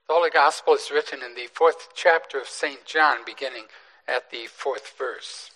The Holy Gospel is written in the 4th chapter of St. John, beginning at the 4th verse.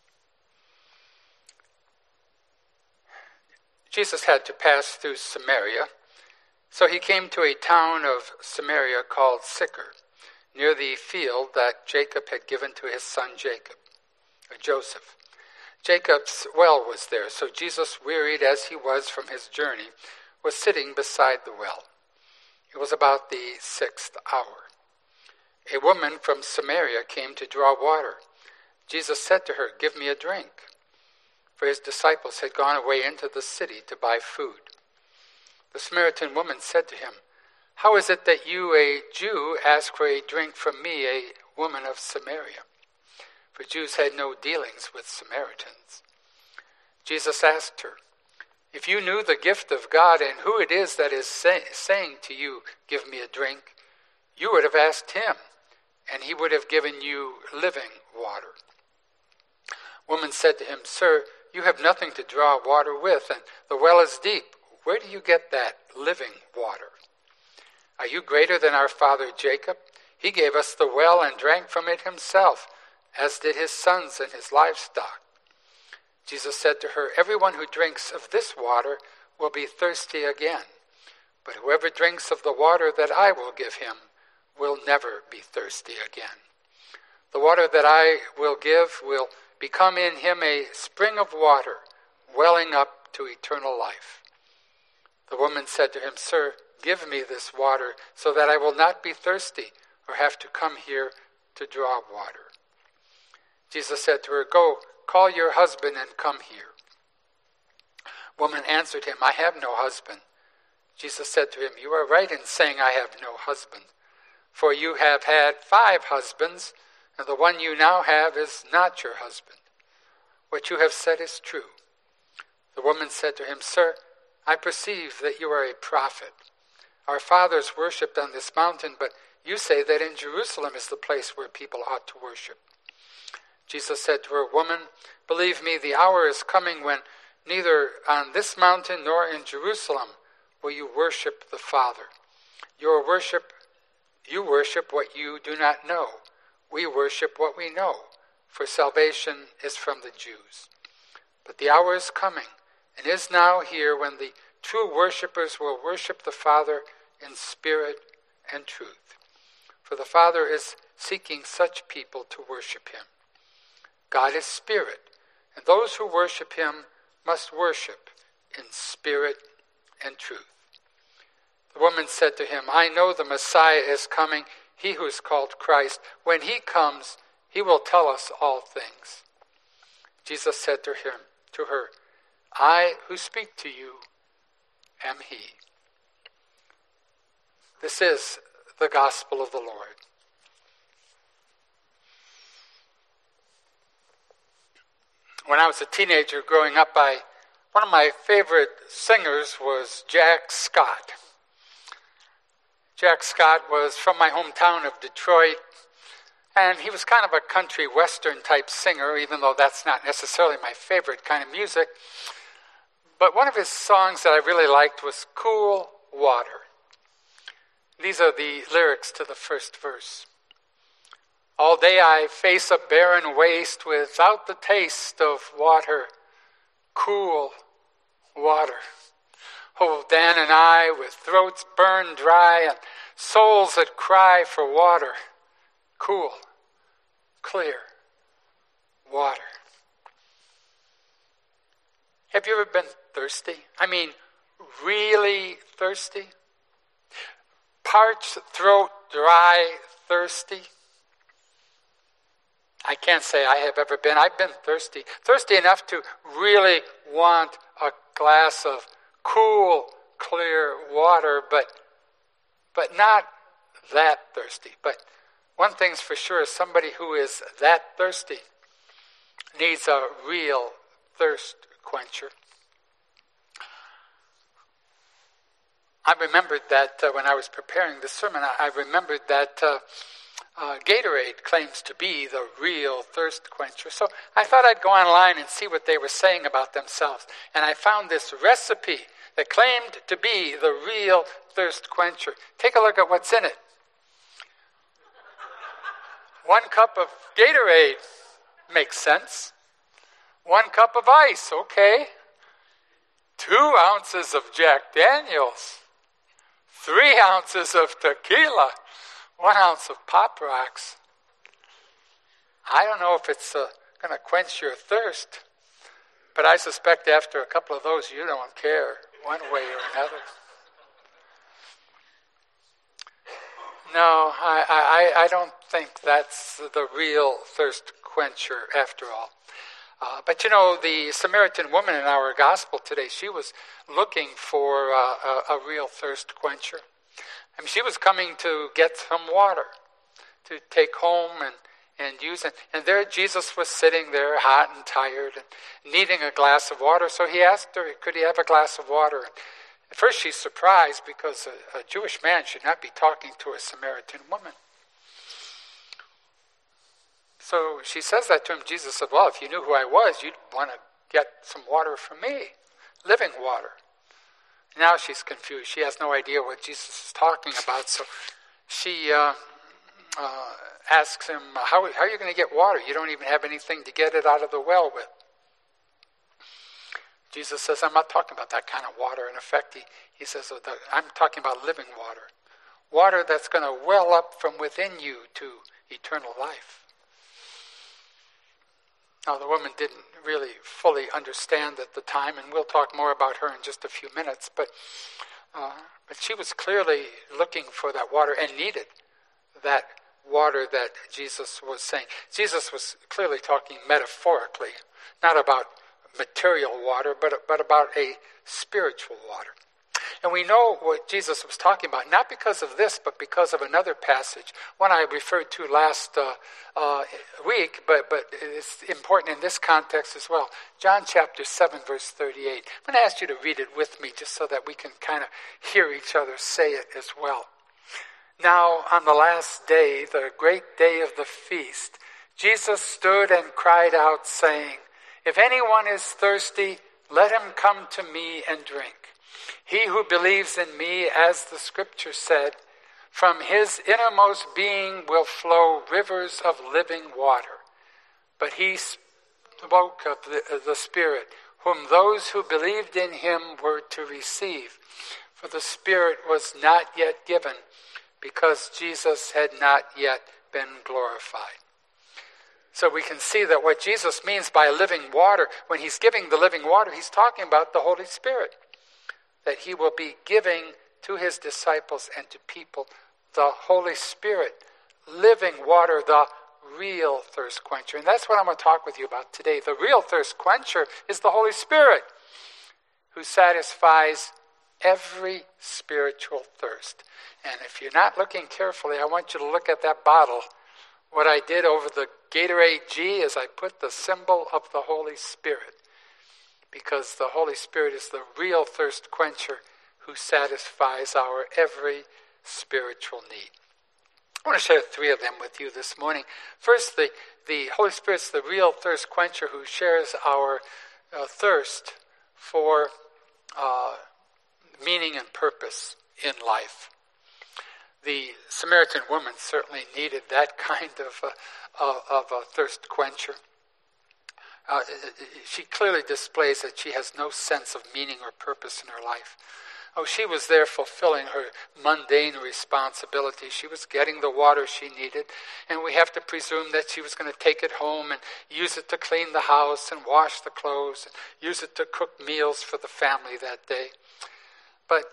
Jesus had to pass through Samaria, so he came to a town of Samaria called Sychar, near the field that Jacob had given to his son Joseph. Jacob's well was there, so Jesus, wearied as he was from his journey, was sitting beside the well. It was about the 6th hour. A woman from Samaria came to draw water. Jesus said to her, "Give me a drink," for his disciples had gone away into the city to buy food. The Samaritan woman said to him, "How is it that you, a Jew, ask for a drink from me, a woman of Samaria?" For Jews had no dealings with Samaritans. Jesus asked her, "If you knew the gift of God and who it is that is saying to you, 'Give me a drink,' you would have asked him, and he would have given you living water." Woman said to him, "Sir, you have nothing to draw water with, and the well is deep. Where do you get that living water? Are you greater than our father Jacob? He gave us the well and drank from it himself, as did his sons and his livestock." Jesus said to her, "Everyone who drinks of this water will be thirsty again, but whoever drinks of the water that I will give him will never be thirsty again. The water that I will give will become in him a spring of water, welling up to eternal life." The woman said to him, "Sir, give me this water so that I will not be thirsty or have to come here to draw water." Jesus said to her, "Go, call your husband and come here." Woman answered him, "I have no husband." Jesus said to him, "You are right in saying I have no husband, for you have had 5 husbands, and the one you now have is not your husband. What you have said is true." The woman said to him, "Sir, I perceive that you are a prophet. Our fathers worshipped on this mountain, but you say that in Jerusalem is the place where people ought to worship." Jesus said to her, "Woman, believe me, the hour is coming when neither on this mountain nor in Jerusalem will you worship the Father. You worship what you do not know. We worship what we know, for salvation is from the Jews. But the hour is coming, and is now here, when the true worshipers will worship the Father in spirit and truth. For the Father is seeking such people to worship him. God is spirit, and those who worship him must worship in spirit and truth." The woman said to him, "I know the Messiah is coming, he who is called Christ. When he comes, he will tell us all things." Jesus said to her, "I who speak to you am he." This is the gospel of the Lord. When I was a teenager growing up, one of my favorite singers was Jack Scott. Jack Scott was from my hometown of Detroit, and he was kind of a country western type singer, even though that's not necessarily my favorite kind of music. But one of his songs that I really liked was "Cool Water." These are the lyrics to the first verse. "All day I face a barren waste without the taste of water, cool water. Oh, Dan and I, with throats burned dry and souls that cry for water, cool, clear water." Have you ever been thirsty? I mean, really thirsty? Parched throat, dry, thirsty? I can't say I have ever been. I've been thirsty enough to really want a glass of cool, clear water, but not that thirsty. But one thing's for sure, somebody who is that thirsty needs a real thirst quencher. I remembered that when I was preparing this sermon, I remembered that Gatorade claims to be the real thirst quencher. So I thought I'd go online and see what they were saying about themselves. And I found this recipe that claimed to be the real thirst quencher. Take a look at what's in it. 1 cup of Gatorade makes sense. 1 cup of ice, okay. 2 ounces of Jack Daniels. 3 ounces of tequila. 1 ounce of Pop Rocks. I don't know if it's going to quench your thirst, but I suspect after a couple of those you don't care one way or another. No, I don't think that's the real thirst quencher after all. But you know, the Samaritan woman in our gospel today, she was looking for a real thirst quencher. I mean, she was coming to get some water to take home and use it. And there Jesus was sitting there hot and tired and needing a glass of water. So he asked her, could he have a glass of water? At first she's surprised because a Jewish man should not be talking to a Samaritan woman. So she says that to him. Jesus said, well, if you knew who I was, you'd want to get some water from me, living water. Now she's confused. She has no idea what Jesus is talking about. So she asks him, how are you going to get water? You don't even have anything to get it out of the well with. Jesus says, I'm not talking about that kind of water. In effect, he says, I'm talking about living water. Water that's going to well up from within you to eternal life. Now, the woman didn't really fully understand at the time, and we'll talk more about her in just a few minutes, but she was clearly looking for that water and needed that water that Jesus was saying. Jesus was clearly talking metaphorically, not about material water, but about a spiritual water. And we know what Jesus was talking about, not because of this, but because of another passage, one I referred to last week, but it's important in this context as well. John chapter 7, verse 38. I'm going to ask you to read it with me just so that we can kind of hear each other say it as well. Now, on the last day, the great day of the feast, Jesus stood and cried out, saying, if anyone is thirsty, let him come to me and drink. He who believes in me, as the scripture said, from his innermost being will flow rivers of living water. But he spoke of the Spirit, whom those who believed in him were to receive. For the Spirit was not yet given, because Jesus had not yet been glorified. So we can see that what Jesus means by living water, when he's giving the living water, he's talking about the Holy Spirit. That he will be giving to his disciples and to people the Holy Spirit, living water, the real thirst quencher. And that's what I'm going to talk with you about today. The real thirst quencher is the Holy Spirit, who satisfies every spiritual thirst. And if you're not looking carefully, I want you to look at that bottle. What I did over the Gatorade G is I put the symbol of the Holy Spirit, because the Holy Spirit is the real thirst quencher who satisfies our every spiritual need. I want to share 3 of them with you this morning. First, the Holy Spirit's the real thirst quencher who shares our thirst for meaning and purpose in life. The Samaritan woman certainly needed that kind of a thirst quencher. She clearly displays that she has no sense of meaning or purpose in her life. Oh, she was there fulfilling her mundane responsibility. She was getting the water she needed, and we have to presume that she was going to take it home and use it to clean the house and wash the clothes, and use it to cook meals for the family that day. But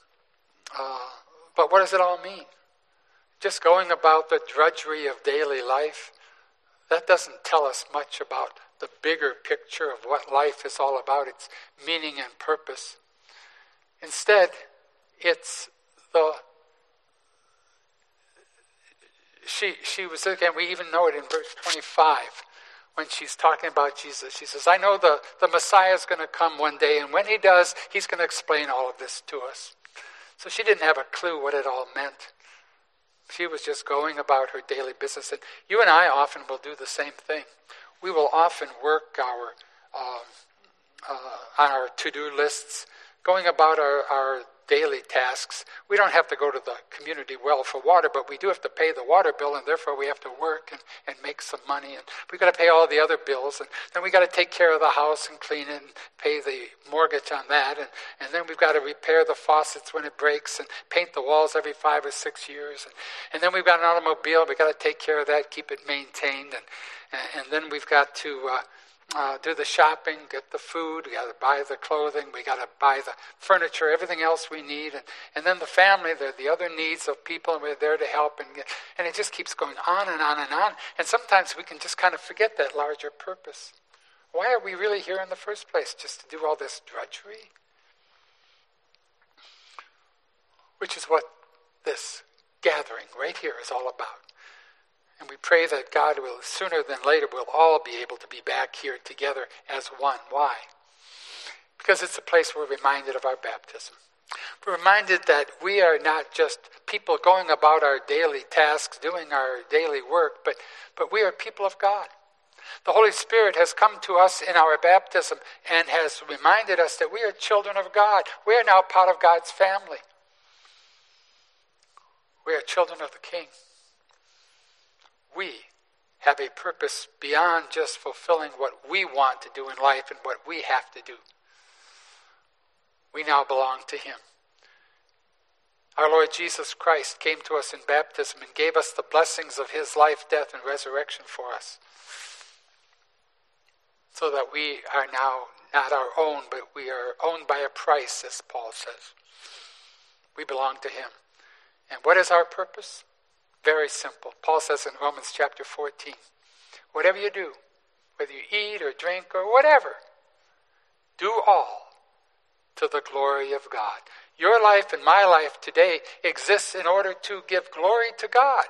what does it all mean? Just going about the drudgery of daily life, that doesn't tell us much about the bigger picture of what life is all about, its meaning and purpose. Instead, it's she was, again, we even know it in verse 25, when she's talking about Jesus. She says, I know the Messiah is going to come one day, and when he does, he's going to explain all of this to us. So she didn't have a clue what it all meant. She was just going about her daily business. And you and I often will do the same thing. We will often work on our to-do lists, going about our daily tasks. We don't have to go to the community well for water, but we do have to pay the water bill, and therefore we have to work and make some money. And we've got to pay all the other bills, and then we've got to take care of the house and clean it and pay the mortgage on that. And then we've got to repair the faucets when it breaks and paint the walls every 5 or 6 years. And then we've got an automobile. We've got to take care of that, keep it maintained. And then we've got to do the shopping, get the food, we got to buy the clothing, we got to buy the furniture, everything else we need, and then the family, the other needs of people, and we're there to help, and it just keeps going on and on and on. And sometimes we can just kind of forget that larger purpose. Why are we really here in the first place? Just to do all this drudgery? Which is what this gathering right here is all about. And we pray that God will, sooner than later, we'll all be able to be back here together as one. Why? Because it's a place we're reminded of our baptism. We're reminded that we are not just people going about our daily tasks, doing our daily work, but we are people of God. The Holy Spirit has come to us in our baptism and has reminded us that we are children of God. We are now part of God's family. We are children of the King. We have a purpose beyond just fulfilling what we want to do in life and what we have to do. We now belong to Him. Our Lord Jesus Christ came to us in baptism and gave us the blessings of His life, death, and resurrection for us, so that we are now not our own, but we are owned by a price, as Paul says. We belong to Him. And what is our purpose? Very simple. Paul says in Romans chapter 14, whatever you do, whether you eat or drink or whatever, do all to the glory of God. Your life and my life today exists in order to give glory to God.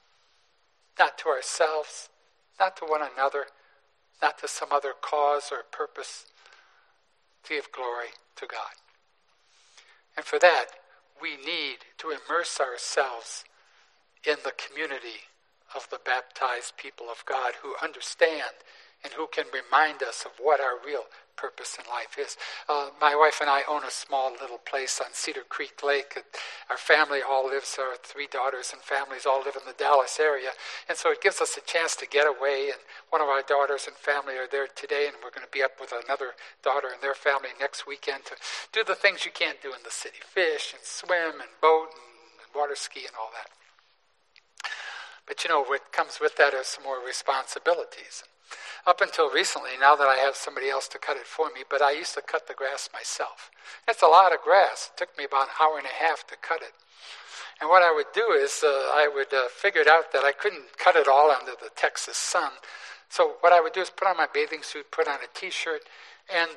Not to ourselves, not to one another, not to some other cause or purpose. To give glory to God. And for that, we need to immerse ourselves in the community of the baptized people of God who understand and who can remind us of what our real purpose in life is. My wife and I own a small little place on Cedar Creek Lake. Our family all lives, our 3 daughters and families all live in the Dallas area. And so it gives us a chance to get away. And one of our daughters and family are there today, and we're going to be up with another daughter and their family next weekend to do the things you can't do in the city. Fish and swim and boat and water ski and all that. But what comes with that are some more responsibilities. Up until recently, now that I have somebody else to cut it for me, but I used to cut the grass myself. It's a lot of grass. It took me about an hour and a half to cut it. And what I would do is I would figured out that I couldn't cut it all under the Texas sun. So what I would do is put on my bathing suit, put on a T-shirt, and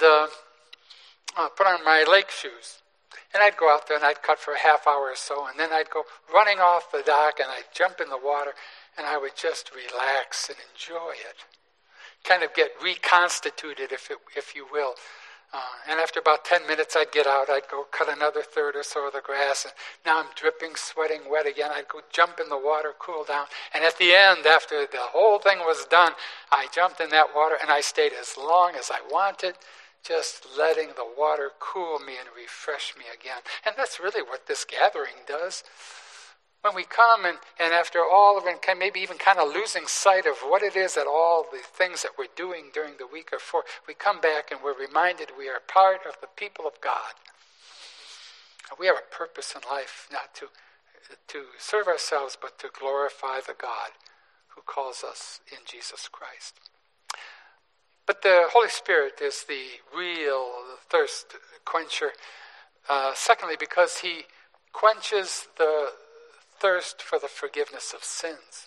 put on my lake shoes. And I'd go out there and I'd cut for a half hour or so, and then I'd go running off the dock and I'd jump in the water and I would just relax and enjoy it. Kind of get reconstituted, if you will. And after about 10 minutes I'd get out, I'd go cut another third or so of the grass, and now I'm dripping, sweating, wet again. I'd go jump in the water, cool down, and at the end, after the whole thing was done, I jumped in that water and I stayed as long as I wanted, just letting the water cool me and refresh me again. And that's really what this gathering does. When we come and after all of it, maybe even kind of losing sight of what it is that all the things that we're doing during the week are for, we come back and we're reminded we are part of the people of God. We have a purpose in life, not to serve ourselves, but to glorify the God who calls us in Jesus Christ. But the Holy Spirit is the real thirst quencher. Secondly, because He quenches the thirst for the forgiveness of sins.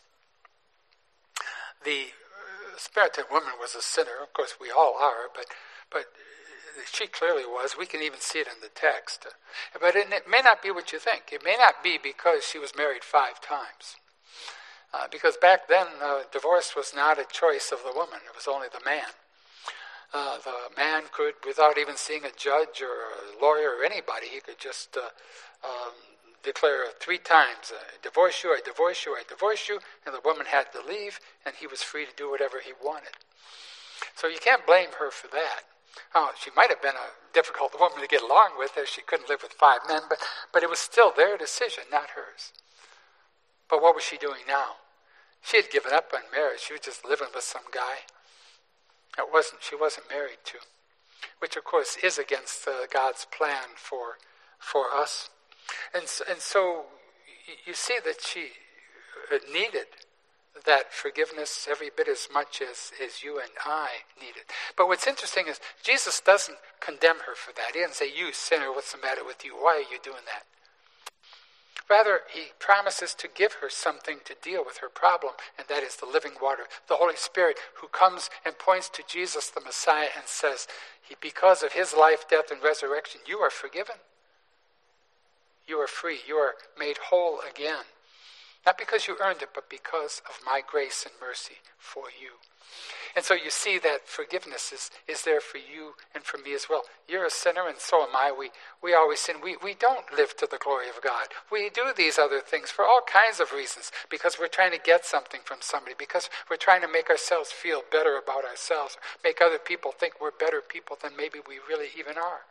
The Samaritan woman was a sinner. Of course, we all are, but she clearly was. We can even see it in the text. But it may not be what you think. It may not be because she was married 5 times. Because back then, divorce was not a choice of the woman. It was only the man. The man could, without even seeing a judge or a lawyer or anybody, he could just declare 3 times, I divorce you, I divorce you, I divorce you, and the woman had to leave, and he was free to do whatever he wanted. So you can't blame her for that. Oh, she might have been a difficult woman to get along with if she couldn't live with 5 men, but it was still their decision, not hers. But what was she doing now? She had given up on marriage. She was just living with some guy. She wasn't married to, which of course is against God's plan for us. And so you see that she needed that forgiveness every bit as much as you and I need it. But what's interesting is Jesus doesn't condemn her for that. He doesn't say, "You sinner, what's the matter with you? Why are you doing that?" Rather, he promises to give her something to deal with her problem, and that is the living water, the Holy Spirit, who comes and points to Jesus, the Messiah, and says, because of his life, death, and resurrection, you are forgiven. You are free. You are made whole again. Not because you earned it, but because of my grace and mercy for you. And so you see that forgiveness is there for you and for me as well. You're a sinner and so am I. We always sin. We don't live to the glory of God. We do these other things for all kinds of reasons, because we're trying to get something from somebody, because we're trying to make ourselves feel better about ourselves, make other people think we're better people than maybe we really even are.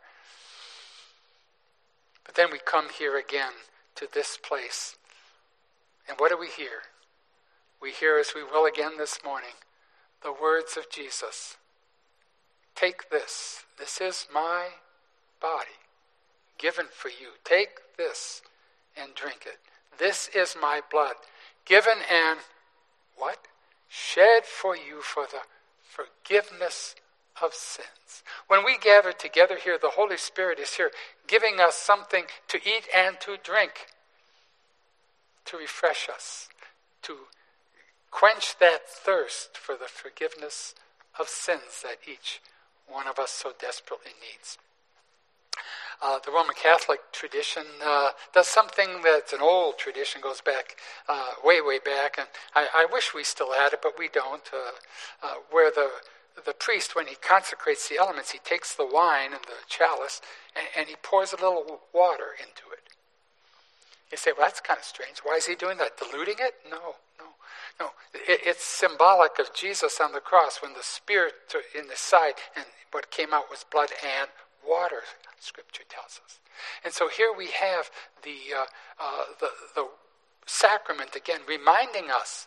But then we come here again to this place. And what do we hear? We hear, as we will again this morning, the words of Jesus. Take this. This is my body given for you. Take this and drink it. This is my blood given and what? Shed for you for the forgiveness of sins. When we gather together here, the Holy Spirit is here giving us something to eat and to drink, to refresh us, to quench that thirst for the forgiveness of sins that each one of us so desperately needs. The Roman Catholic tradition does something that's an old tradition, goes back way, way back, and I wish we still had it, but we don't, where the priest, when he consecrates the elements, he takes the wine and the chalice, and he pours a little water into it. You say, well, that's kind of strange. Why is he doing that? Diluting it? No. It's symbolic of Jesus on the cross when the Spirit in the side, and what came out was blood and water, Scripture tells us. And so here we have the sacrament again, reminding us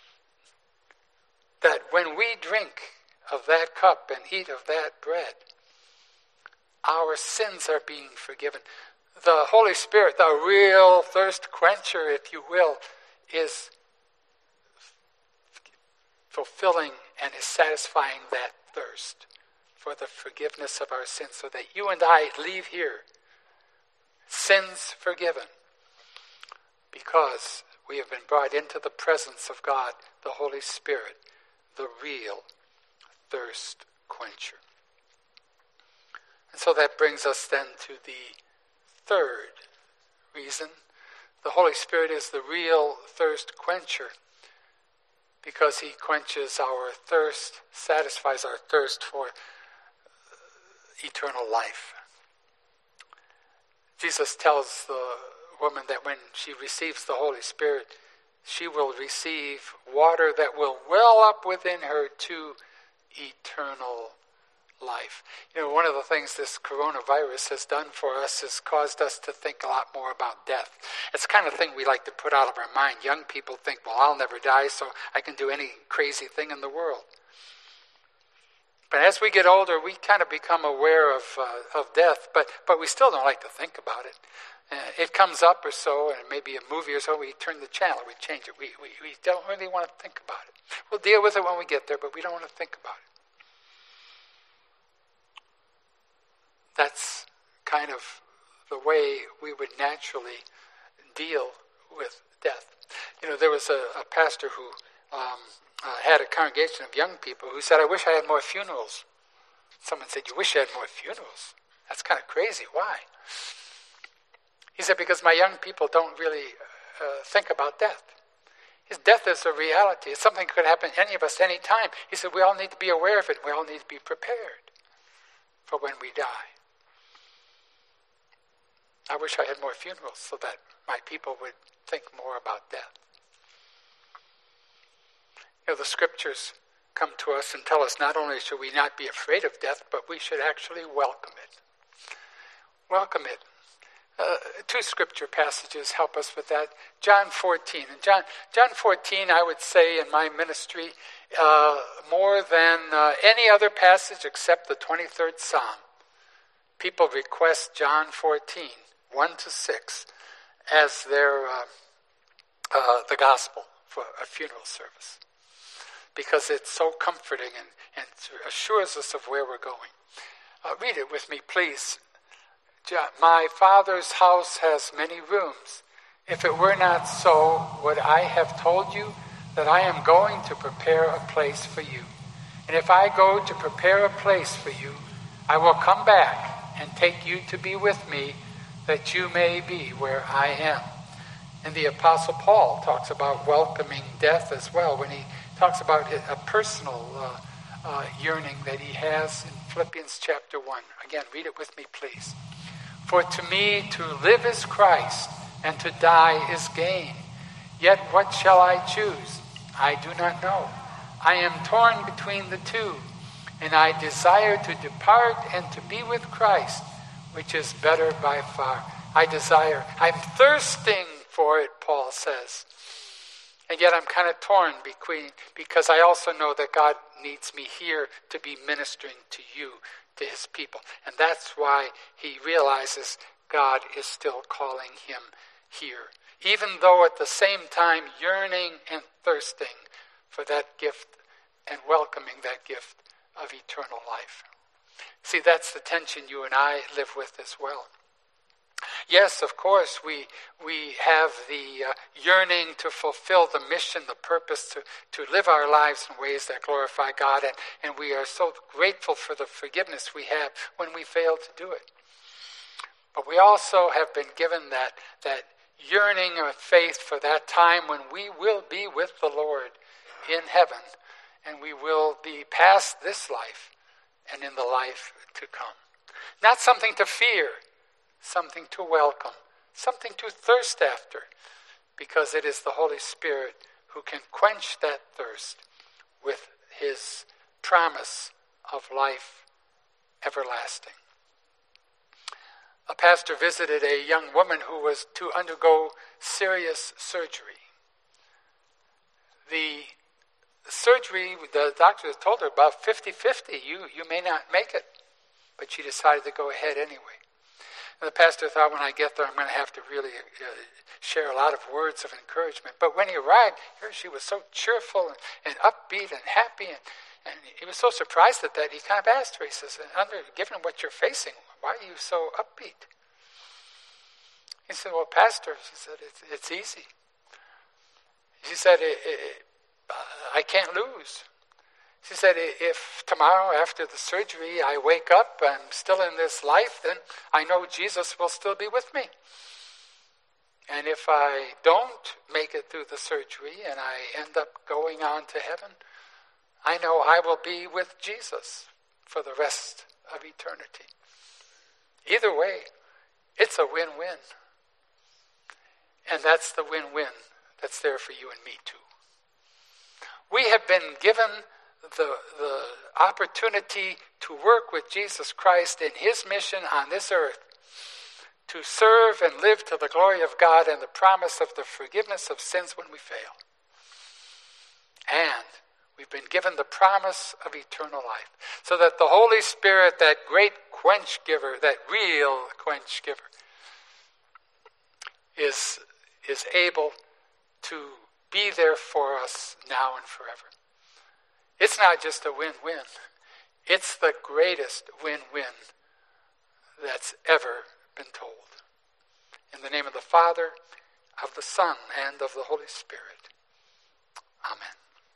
that when we drink of that cup and eat of that bread, our sins are being forgiven. The Holy Spirit, the real thirst quencher, if you will, is fulfilling and is satisfying that thirst for the forgiveness of our sins, so that you and I leave here sins forgiven, because we have been brought into the presence of God, the Holy Spirit, the real thirst quencher. And so that brings us then to the third reason. The Holy Spirit is the real thirst quencher because he quenches our thirst, satisfies our thirst for eternal life. Jesus tells the woman that when she receives the Holy Spirit, she will receive water that will well up within her to eternal life. You know, one of the things this coronavirus has done for us is caused us to think a lot more about death. It's the kind of thing we like to put out of our mind. Young people think, well, I'll never die, so I can do any crazy thing in the world. But as we get older, we kind of become aware of death, but we still don't like to think about it. It comes up or so, and maybe a movie or so, we turn the channel, we change it. We don't really want to think about it. We'll deal with it when we get there, but we don't want to think about it. That's kind of the way we would naturally deal with death. You know, there was a pastor who had a congregation of young people who said, I wish I had more funerals. Someone said, you wish you had more funerals? That's kind of crazy. Why? He said, because my young people don't really think about death. His death is a reality. It's something that could happen to any of us any time. He said, we all need to be aware of it. We all need to be prepared for when we die. I wish I had more funerals so that my people would think more about death. You know, the Scriptures come to us and tell us not only should we not be afraid of death, but we should actually welcome it. Welcome it. Two scripture passages help us with that. John 14. And John 14, I would say in my ministry, more than any other passage except the 23rd Psalm, people request John 14, 1-6, as their the gospel for a funeral service, because it's so comforting and assures us of where we're going. Read it with me, please. My Father's house has many rooms. If it were not so, would I have told you that I am going to prepare a place for you? And if I go to prepare a place for you, I will come back and take you to be with me, that you may be where I am. And the Apostle Paul talks about welcoming death as well, when he talks about a personal yearning that he has in Philippians chapter 1. Again, read it with me, please. For to me to live is Christ, and to die is gain. Yet what shall I choose? I do not know. I am torn between the two, and I desire to depart and to be with Christ, which is better by far. I'm thirsting for it, Paul says. And yet I'm kind of torn because I also know that God needs me here to be ministering to you, to his people. And that's why he realizes God is still calling him here, even though at the same time yearning and thirsting for that gift and welcoming that gift of eternal life. See, that's the tension you and I live with as well. Yes, of course, we have the yearning to fulfill the mission, the purpose to live our lives in ways that glorify God, and we are so grateful for the forgiveness we have when we fail to do it. But we also have been given that yearning of faith for that time when we will be with the Lord in heaven, and we will be past this life and in the life to come. Not something to fear, something to welcome, something to thirst after, because it is the Holy Spirit who can quench that thirst with his promise of life everlasting. A pastor visited a young woman who was to undergo serious surgery. The surgery, the doctor told her about 50-50, you may not make it, but she decided to go ahead anyway. And the pastor thought, when I get there, I'm going to have to really share a lot of words of encouragement. But when he arrived, here she was so cheerful and upbeat and happy, and he was so surprised at that, he kind of asked her, he says, given what you're facing, why are you so upbeat? He said, well, Pastor, she said, it's easy. She said, I can't lose. She said, if tomorrow after the surgery I wake up, I'm still in this life, then I know Jesus will still be with me. And if I don't make it through the surgery and I end up going on to heaven, I know I will be with Jesus for the rest of eternity. Either way, it's a win-win. And that's the win-win that's there for you and me too. We have been given the opportunity to work with Jesus Christ in his mission on this earth, to serve and live to the glory of God and the promise of the forgiveness of sins when we fail. And we've been given the promise of eternal life, so that the Holy Spirit, that great quench giver, that real quench giver, is able to be there for us now and forever. It's not just a win-win. It's the greatest win-win that's ever been told. In the name of the Father, of the Son, and of the Holy Spirit.